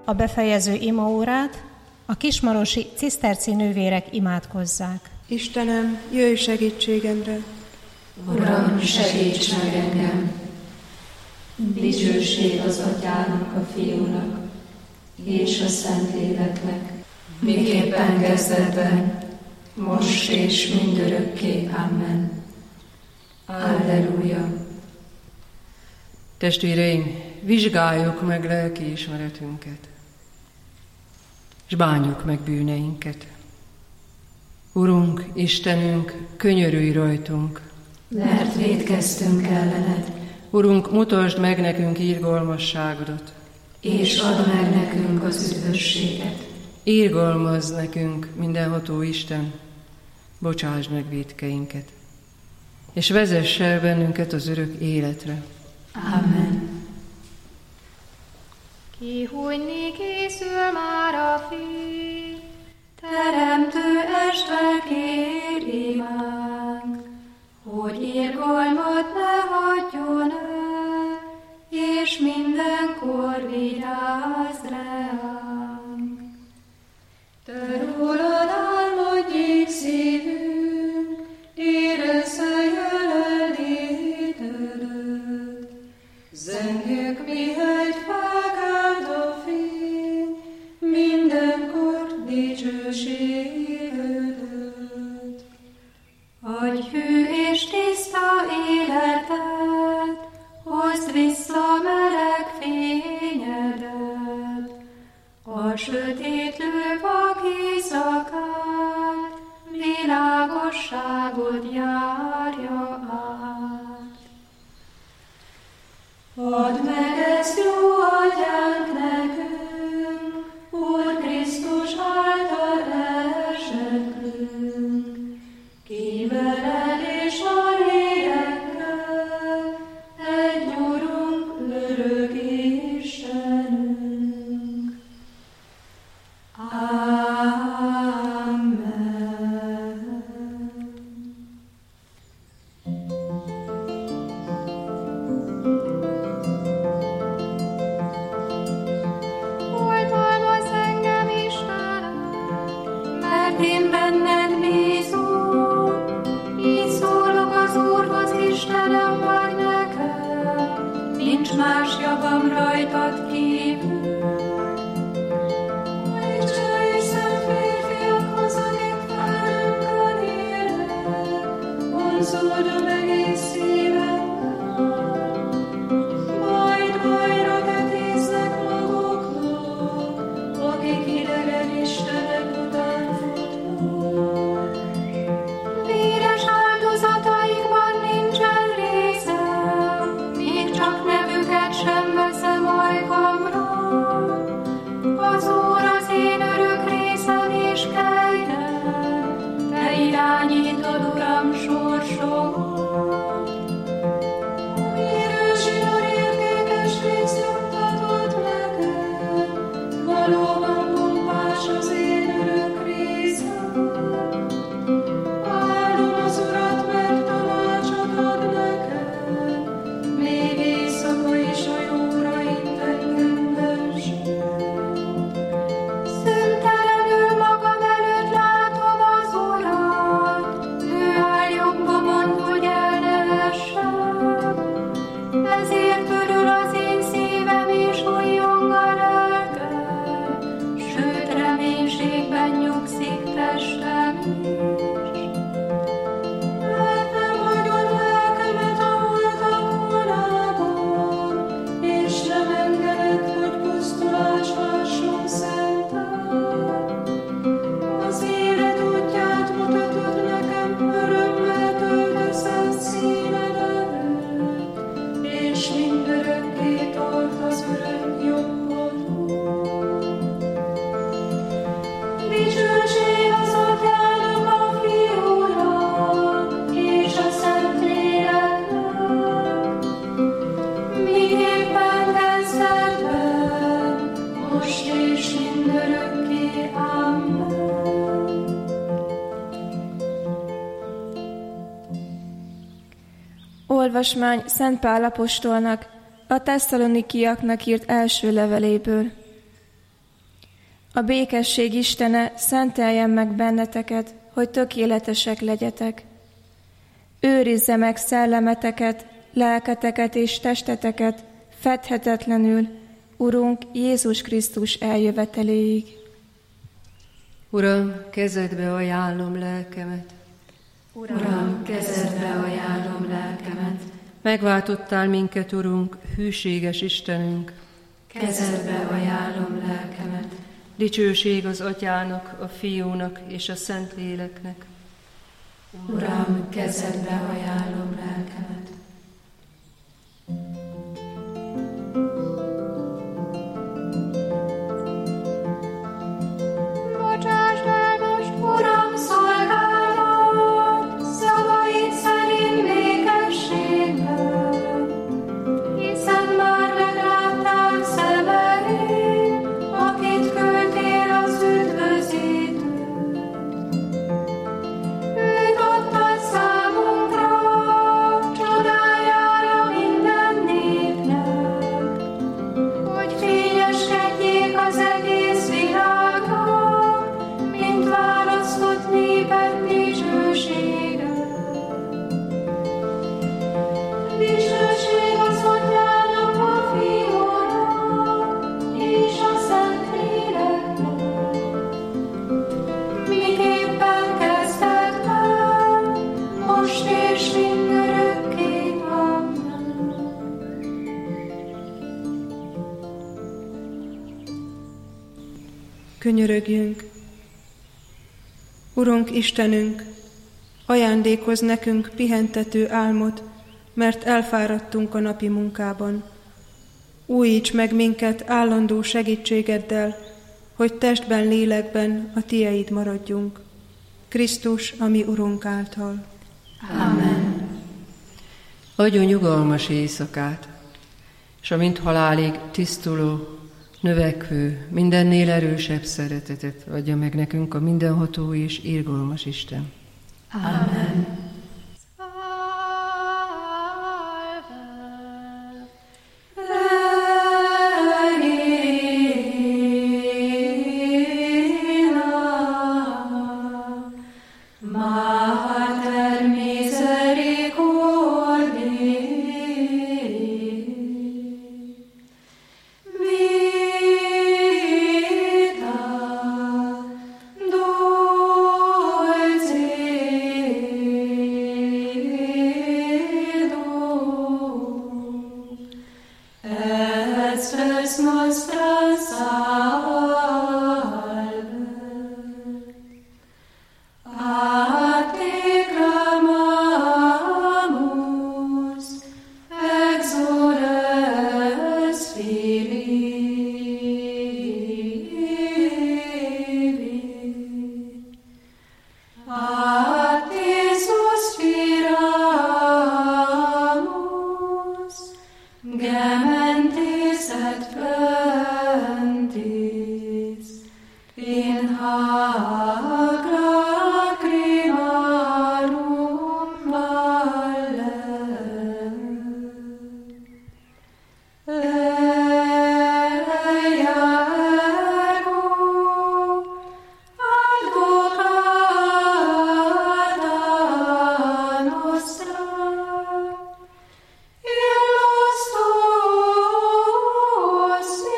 A befejező imaórát a kismarosi ciszterci nővérek imádkozzák. Istenem, jöjj segítségemre! Uram, segíts meg engem! Dicsőség az Atyának, a Fiúnak és a Szentléleknek, miképpen kezdetben, most és mindörökké. Amen. Alleluja! Testvéreim, vizsgáljuk meg lelkiismeretünket, és bánjuk meg bűneinket. Urunk, Istenünk, könyörülj rajtunk, mert vétkeztünk ellened. Urunk, mutasd meg nekünk irgalmasságodat, és add meg nekünk az üdvösséget. Irgalmazz nekünk, mindenható Isten, bocsásd meg vétkeinket, és vezess el bennünket az örök életre. Amen. Kihújni készül már a fény, Teremtő Isten, kér imánk, hogy irgalmat ne hagyjon el, és mindenkor vigyázz ránk. Te rólad álmodjék szívünk, érezze jelenlétedet. Zengjük, mihegy felkelt a fény, mindenkor dicsőségedet. Adj hű és tiszta életet, hozd vissza meleg fényedet. A sötétlő vak éjszakát, világosságot járja át. Add meg ezt, jó Atyánk, nekünk, Úr Krisztus által elsekrünk, ki veled és a lélekkel, egy Urunk, örök Istenünk. Amen. oltalmazz engem, Istenem, Mert én benned bízom, így szólok az Úrhoz, Istenem vagy nekem, nincs más javam rajtad kívül. Isten és szent férfiakhoz, akik velünkön élnek, vonzódom egész szívemmel, majd bajra tetéznek maguknak, akik idegen istenek után futnak. Véres áldozataikban nincsen részem, még csak nevüket sem veszem ajkamra. Az Úr az én örök részem és kegyem, te irányítod, Uram, sorsomat. Új zsinór értékes részt juttatod nekem, valóban pompás az én örök részem. Áldom az Urat, mert tanácsot ad nekem, még éjszaka is a jóra itt engem vezet. Szüntelenül magam előtt látom az Urat, ő áll jobbomon, hogy el ne essem. Ezért örül az én szívem és újjong a lelkem, sőt reménységben nyugszik testem is. Mert nem hagyod lelkemet a holtak vonában, és nem engeded, hogy pusztulás hasson szentel. Az élet útját mutatod nekem, örömmel töltesz színed előtt, és mindörökké tart az örök jobbodon. Dicsőség az Atyának, a Fiúnak és a Szentléleknek, miképpen kezdetben, most és mindörökké. Amen. Olvasmány Szent Pál apostolnak a tesszalonikiaknak írt első leveléből. A békesség Istene szenteljen meg benneteket, hogy tökéletesek legyetek. Őrizze meg szellemeteket, lelketeket és testeteket fedhetetlenül, Urunk Jézus Krisztus eljöveteléig. Uram, kezedbe ajánlom lelkemet. Uram, kezedbe ajánlom lelkemet. Megváltottál minket, Urunk, hűséges Istenünk. Kezedbe ajánlom lelkemet. Dicsőség az Atyának, a Fiúnak és a Szentléleknek. Uram, kezedbe ajánlom lelkemet. Bocsásd el most, Uram, szolgálat, szavaid szerint békességben, hiszen már megláttál szemeim, akit küldtél az üdvözítőt. Őt adtad számunkra, csodájára minden népnek, hogy fényeskedjék az egész világnak, mint választott népek dicsősége. Dicsőség az Atyának, a Fiúnak és a Szentléleknek, miképpen kezdetben, most és mindörökké. Amen. Könyörögjünk! Urunk Istenünk, ajándékozz nekünk pihentető álmot, mert elfáradtunk a napi munkában. Újíts meg minket állandó segítségeddel, hogy testben, lélekben a tieid maradjunk. Krisztus, a mi Urunk által. Amen. Adjon nyugalmas éjszakát, és a mint halálig tisztuló, növekvő, mindennél erősebb szeretetet adja meg nekünk a mindenható és irgalmas Isten. Amen. Mater misericordiae, vita dulcedo, et spes nostra salve. A te clamamus, exules Filii. A te suspiramus, gementes et plentis, in hac lacrimarum valle. Eia ergo advocata nostra, illos tuos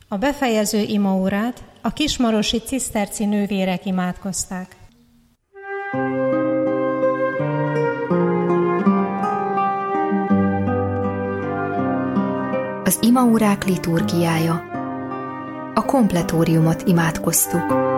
A befejező imaórát a kismarosi ciszterci nővérek imádkozták. Az imaórák liturgiája. A kompletóriumot imádkoztuk.